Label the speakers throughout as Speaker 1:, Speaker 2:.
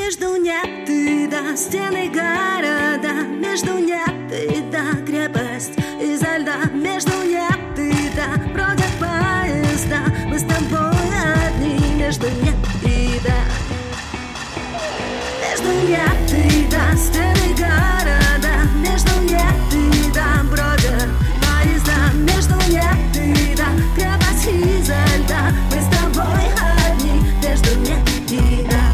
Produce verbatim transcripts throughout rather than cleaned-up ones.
Speaker 1: Между нет и да, стены города. Между нет и да, крепость изо льда. Между нет и да, бродят поезда. Мы с тобой одни. Между нет и да. Между нет и да, стены города. Между нет и да, бродят поезда. Между нет и да, крепость изо льда. Мы с тобой одни. Между нет и да.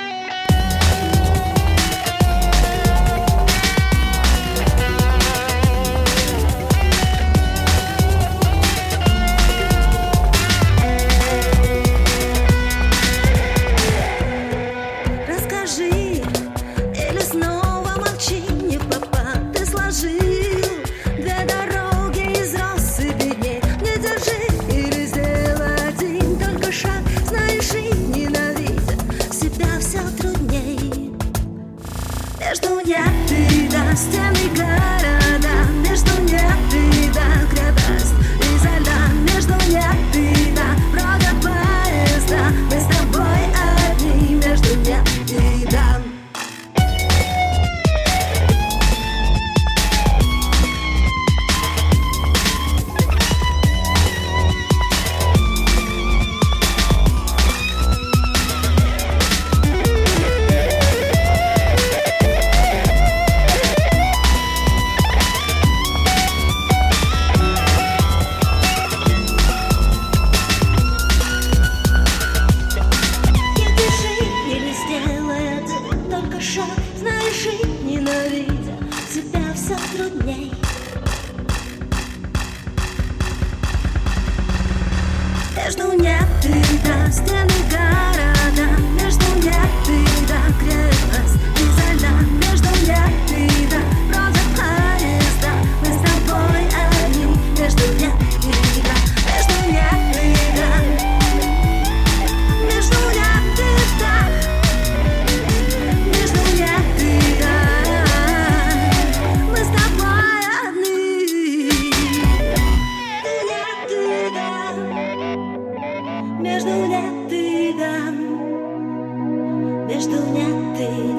Speaker 1: Между нет и да, стены города. Между нет и да, крепость изо льда. Между нет и да, бродят поезда. Мы с тобой одни. Между нет и да. Знаешь, жить ненавидя себя все трудней. Между нет и да, стены города. Между нет и да, крепость изо льда. Между нет и да, бродят поезда. Мы с тобой одни. Между нет и да. Между нет и да. Между нет и да. Между нет и да, между нет и